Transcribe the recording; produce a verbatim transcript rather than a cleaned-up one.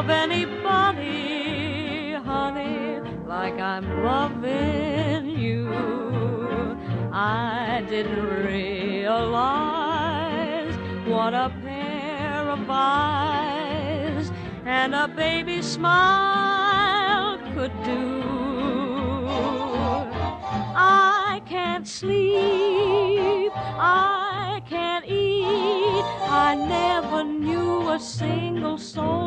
love anybody, honey, like I'm loving you. I didn't realize what a pair of eyes and a baby smile could do. I can't sleep, I can't eat, I never knew a single soul